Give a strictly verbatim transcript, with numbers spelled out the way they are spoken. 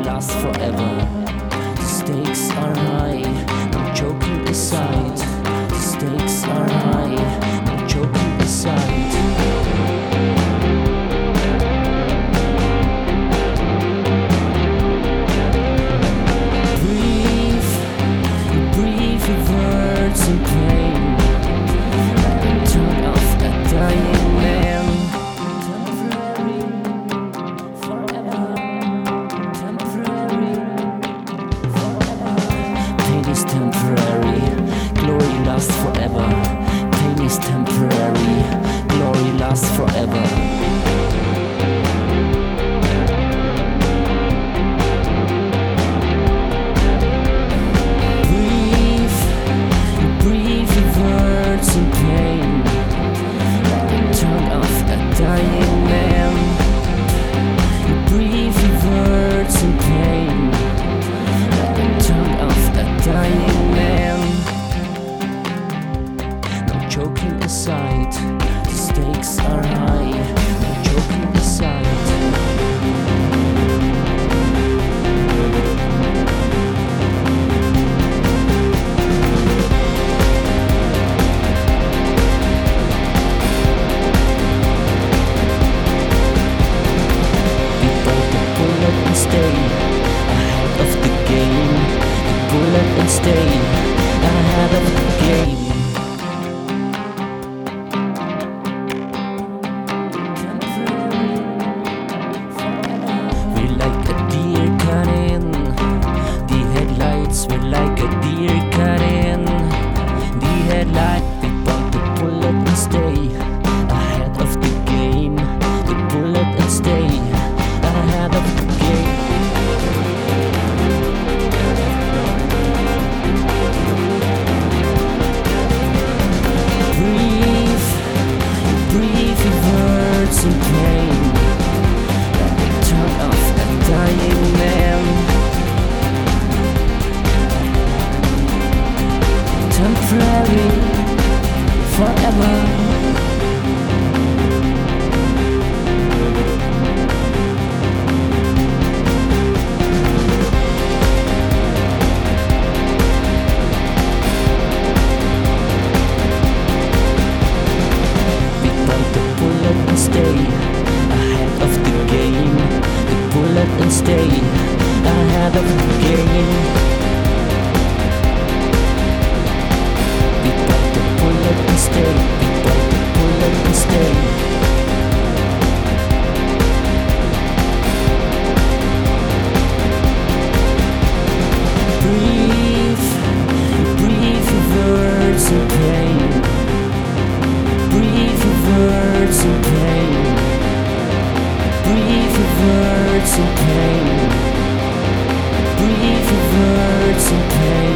last forever. The stakes are high, no joking aside. The stakes are high, no joking aside. Breathe, breathe your words in pain. Like the tongue of a dying man. Temporary, glory lasts forever. Pain is temporary, glory lasts forever. Breathe, breathe your words in pain. Like the tongue of a dying man. Breathe your words in pain. Like the tongue of a dying man. No joking aside, the stakes are high. No joking aside. We bite the bullet and stay ahead of the game. Bullet and stay ahead of the game. We're like a deer caught in the headlights. We're like a deer caught in the headlight. We bite the bullet and stay ahead of the game. The bullet and stay ahead of the game. In pain, like the tongue of a dying man. Temporary, forever. Stay ahead of the game. The bullet and stay ahead of the game. We bite the bullet and stay. We bite the bullet and stay. Breathe, breathe your words in pain. Breathe your words in pain. Breathe your words in pain. Breathe your words in pain.